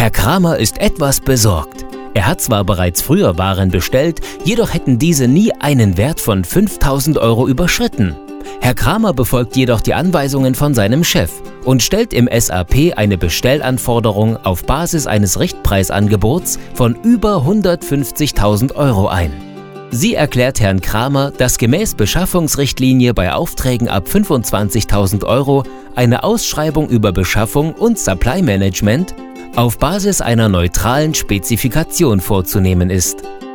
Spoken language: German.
Herr Kramer ist etwas besorgt. Er hat zwar bereits früher Waren bestellt, jedoch hätten diese nie einen Wert von 5.000 € überschritten. Herr Kramer befolgt jedoch die Anweisungen von seinem Chef und stellt im SAP eine Bestellanforderung auf Basis eines Richtpreisangebots von über 150.000 € ein. Sie erklärt Herrn Kramer, dass gemäß Beschaffungsrichtlinie bei Aufträgen ab 25.000 € eine Ausschreibung über Beschaffung und Supply Management auf Basis einer neutralen Spezifikation vorzunehmen ist.